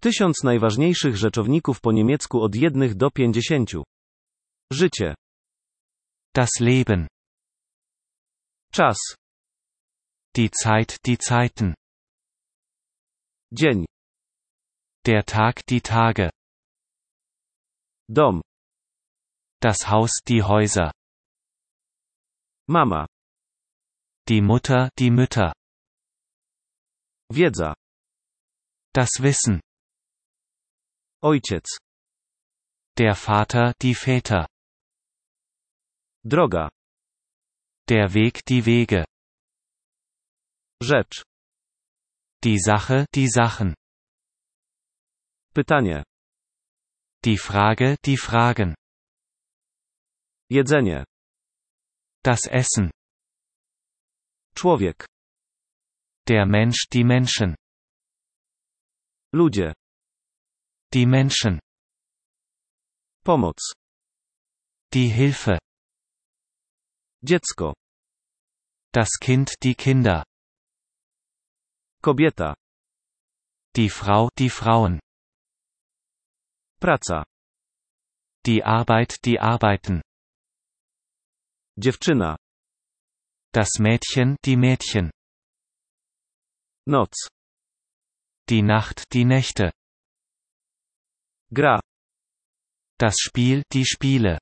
1000 najważniejszych rzeczowników po niemiecku od 1 do 50. Życie. Das Leben. Czas. Die Zeit, die Zeiten. Dzień. Der Tag, die Tage. Dom. Das Haus, die Häuser. Mama. Die Mutter, die Mütter. Wiedza. Das Wissen. Ojciec. Der Vater, die Väter. Droga. Der Weg, die Wege. Rzecz. Die Sache, die Sachen. Pytanie. Die Frage, die Fragen. Jedzenie. Das Essen. Człowiek. Der Mensch, die Menschen. Ludzie. Die Menschen. Pomoc. Die Hilfe. Dziecko. Das Kind, die Kinder. Kobieta. Die Frau, die Frauen. Praca. Die Arbeit, die Arbeiten. Dziewczyna. Das Mädchen, die Mädchen. Noc. Die Nacht, die Nächte. Gra. Das Spiel, die Spiele.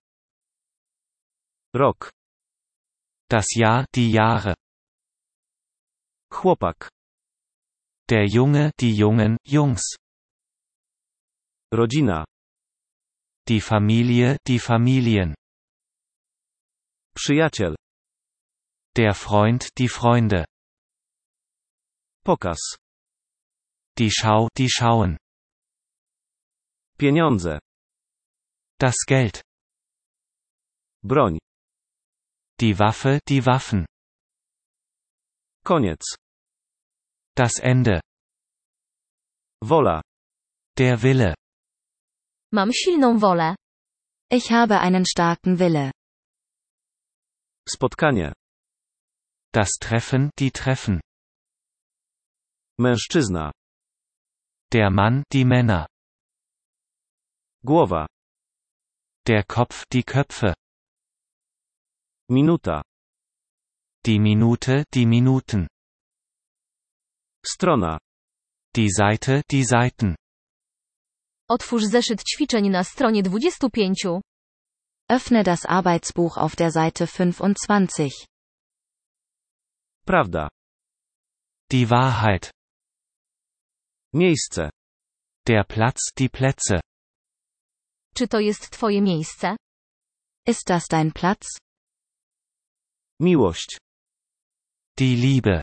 Rok. Das Jahr, die Jahre. Chłopak. Der Junge, die Jungen, Jungs. Rodzina. Die Familie, die Familien. Przyjaciel. Der Freund, die Freunde. Pokaz. Die Schau, die Schauen. Pieniądze. Das Geld. Broń. Die Waffe, die Waffen. Koniec. Das Ende. Wola. Der Wille. Mam silną wolę. Ich habe einen starken Wille. Spotkanie. Das Treffen, die Treffen. Mężczyzna. Der Mann, die Männer. Głowa. Der Kopf, die Köpfe. Minuta. Die Minute, die Minuten. Strona. Die Seite, die Seiten. Otwórz zeszyt ćwiczeń na stronie 25. Öffne das Arbeitsbuch auf der Seite 25. Prawda. Die Wahrheit. Miejsce. Der Platz, die Plätze. Czy to jest twoje miejsce? Ist das dein Platz? Miłość. Die Liebe.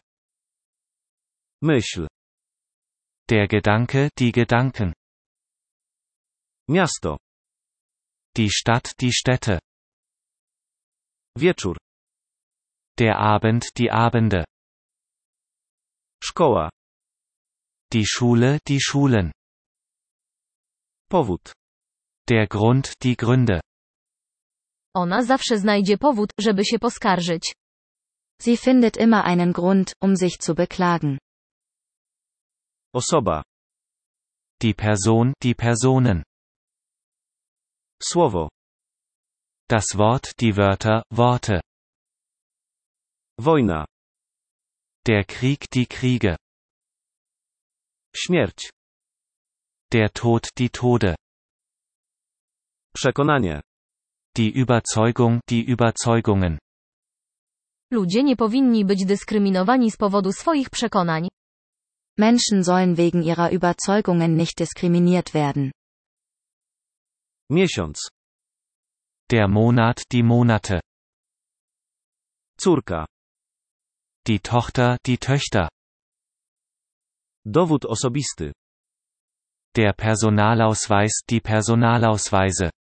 Myśl. Der Gedanke, die Gedanken. Miasto. Die Stadt, die Städte. Wieczór. Der Abend, die Abende. Szkoła. Die Schule, die Schulen. Powód. Der Grund, die Gründe. Ona zawsze znajdzie powód, żeby się poskarżyć. Sie findet immer einen Grund, sich zu beklagen. Osoba. Die Person, die Personen. Słowo. Das Wort, die Wörter, Worte. Wojna. Der Krieg, die Kriege. Śmierć. Der Tod, die Tode. Przekonanie. Die Überzeugung, die Überzeugungen. Ludzie nie powinni być dyskryminowani z powodu swoich przekonań. Menschen sollen wegen ihrer Überzeugungen nicht diskriminiert werden. Miesiąc. Der Monat, die Monate. Córka. Die Tochter, die Töchter. Dowód osobisty. Der Personalausweis, die Personalausweise.